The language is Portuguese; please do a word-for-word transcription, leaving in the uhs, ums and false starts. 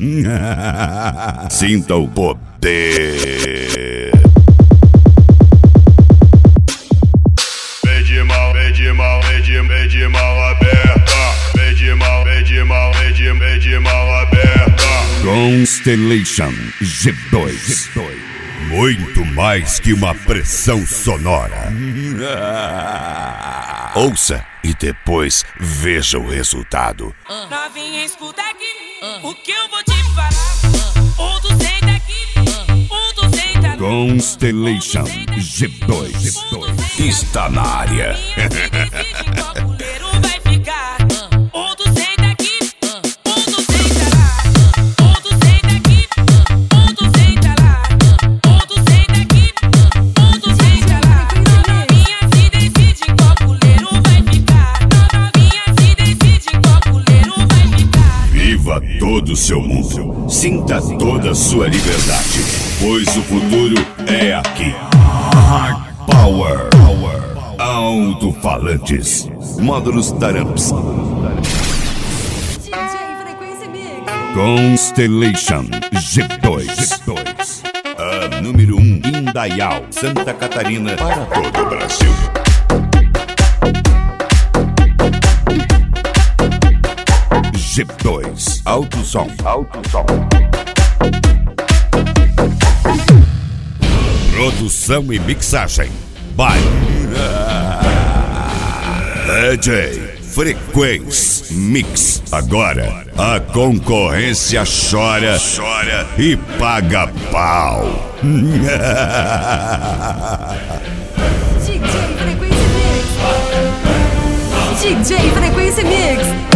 Sinta o poder. Vem mal, vem mal, vem mal aberta. Vem mal, vem mal, vem mal aberta. Constellation G dois. Muito mais que uma pressão sonora. Ouça e depois veja o resultado. Novinha, escuta aqui o que eu vou te falar. Um do senta aqui, um do senta ali. Constellation G dois está na área. Todo o seu mundo, sinta toda a sua liberdade, pois o futuro é aqui. Hard Power, Power. Alto-falantes, módulos Taramps. Constellation G dois, a número um em Indaial, Santa Catarina, para todo o Brasil. G dois, alto som, alto som. Produção e mixagem by D J Frequência Mix. Agora a concorrência chora, chora e paga pau. D J Frequência Mix. D J Frequência Mix.